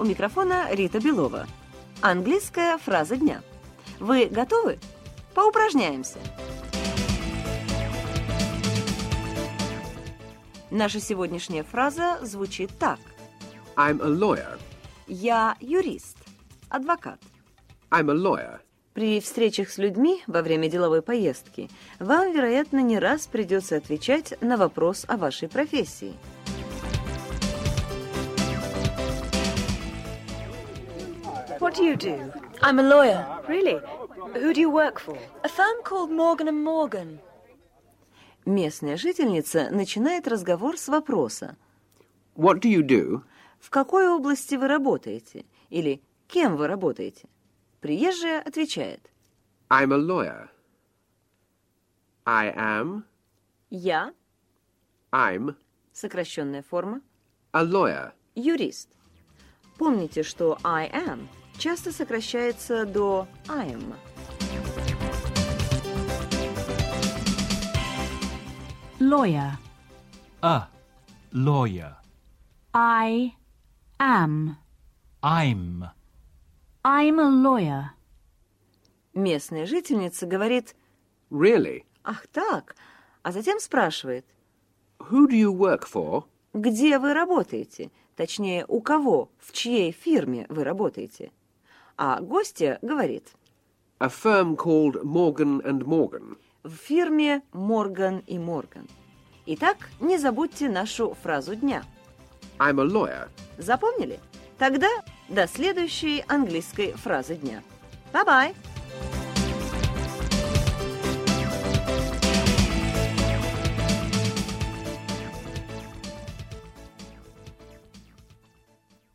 микрофона Рита Белова. Английская фраза дня. Вы готовы? Поупражняемся. Наша сегодняшняя фраза звучит так. I'm a lawyer. Я юрист, адвокат. I'm a lawyer. При встречах с людьми во время деловой поездки вам, вероятно, не раз придется отвечать на вопрос о вашей профессии. What do you do? I'm a lawyer. Really? Who do you work for? A firm called Morgan & Morgan. Местная жительница начинает разговор с вопроса. What do you do? В какой области вы работаете? Или кем вы работаете? Приезжая отвечает. I'm a lawyer. I am. Я, I'm сокращенная форма, a lawyer. юрист. Помните, что I am часто сокращается до I'm. Lawyer. A lawyer. I am. I'm I'm a lawyer. Местная жительница говорит Really? «Ах так», а затем спрашивает Who do you work for? «Где вы работаете?» Точнее, у кого, в чьей фирме вы работаете. А гостья говорит A firm called Morgan & Morgan. в фирме Морган и Морган. Итак, не забудьте нашу фразу дня. I'm a lawyer. Запомнили? Тогда до следующей английской фразы дня. Bye-bye!